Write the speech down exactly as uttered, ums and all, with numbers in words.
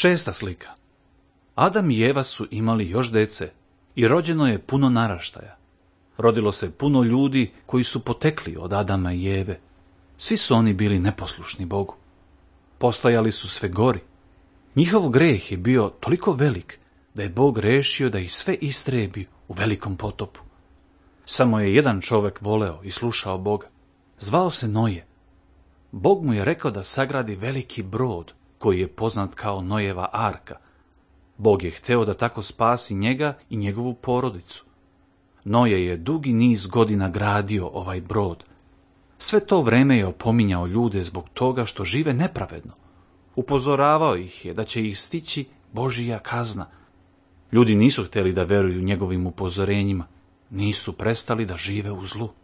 Šesta slika. Adam i Eva su imali još dece i rođeno je puno naraštaja. Rodilo se puno ljudi koji su potekli od Adama i Eve. Svi su oni bili neposlušni Bogu. Postojali su sve gori. Njihov greh je bio toliko velik da je Bog rešio da ih sve istrebi u velikom potopu. Samo je jedan čovjek voleo i slušao Boga. Zvao se Noje. Bog mu je rekao da sagradi veliki brod koji je poznat kao Nojeva arka. Bog je hteo da tako spasi njega i njegovu porodicu. Noje je dugi niz godina gradio ovaj brod. Sve to vreme je opominjao ljude zbog toga što žive nepravedno. Upozoravao ih je da će ih stići Božija kazna. Ljudi nisu htjeli da veruju njegovim upozorenjima. Nisu prestali da žive u zlu.